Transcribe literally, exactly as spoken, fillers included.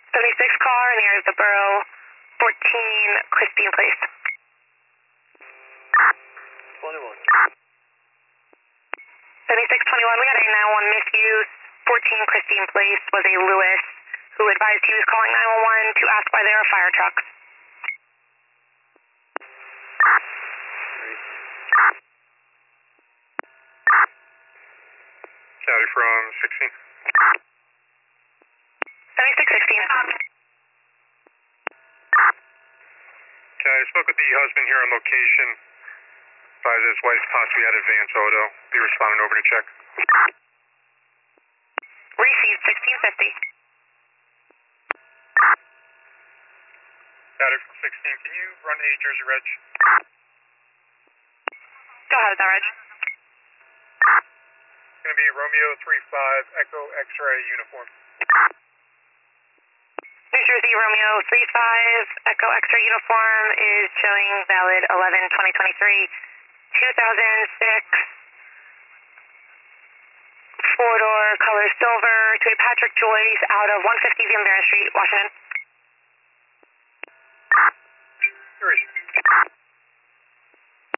seventy-six car near the Borough, fourteen Christine Place. twenty-one. seventy-six twenty-one, we got a nine one one misuse, fourteen Christine Place was a Lewis who advised he was calling nine one one to ask why there are fire trucks. County from sixteen. seventy-six sixteen. Okay, I spoke with the husband here on location. Advised his wife possibly had advance auto. Be responding over to check. Received sixteen fifty. County from sixteen, can you run a Jersey Reg? Go ahead with that, Reg. It's going to be Romeo three five Echo X-ray uniform. New Jersey Romeo three five Echo X-ray uniform is showing valid eleven twenty twenty-three, two thousand six, four-door color silver to a Patrick Joyce out of one fifty Van Buren Street, Washington.